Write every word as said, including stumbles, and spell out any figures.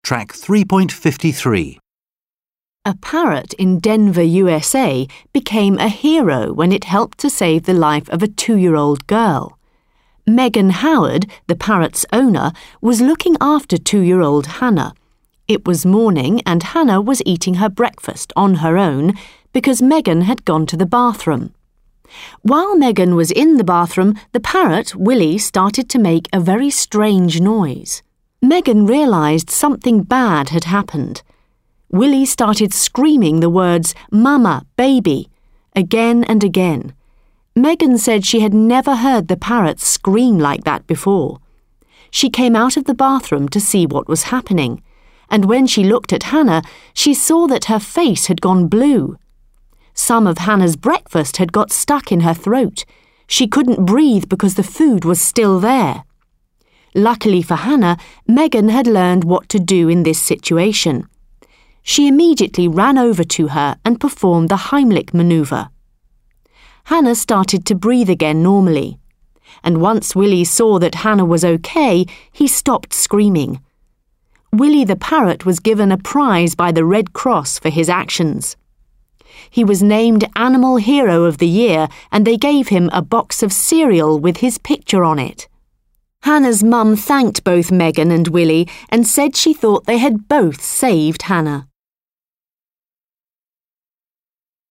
Track three point five three. A parrot in Denver, U S A became a hero when it helped to save the life of a two-year-old girl. Megan Howard, the parrot's owner, was looking after two-year-old Hannah. It was morning and Hannah was eating her breakfast on her own because Megan had gone to the bathroom. While Megan was in the bathroom, the parrot, Willie, started to make a very strange noise. Megan realized something bad had happened. Willie started screaming the words, "Mama, baby," again and again. Megan said she had never heard the parrot scream like that before. She came out of the bathroom to see what was happening, and when she looked at Hannah, she saw that her face had gone blue. Some of Hannah's breakfast had got stuck in her throat. She couldn't breathe because the food was still there. Luckily for Hannah, Megan had learned what to do in this situation. She immediately ran over to her and performed the Heimlich maneuver. Hannah started to breathe again normally, and once Willie saw that Hannah was okay, he stopped screaming. Willie the parrot was given a prize by the Red Cross for his actions. He was named Animal Hero of the Year, and they gave him a box of cereal with his picture on it. Hannah's mum thanked both Megan and Willie and said she thought they had both saved Hannah.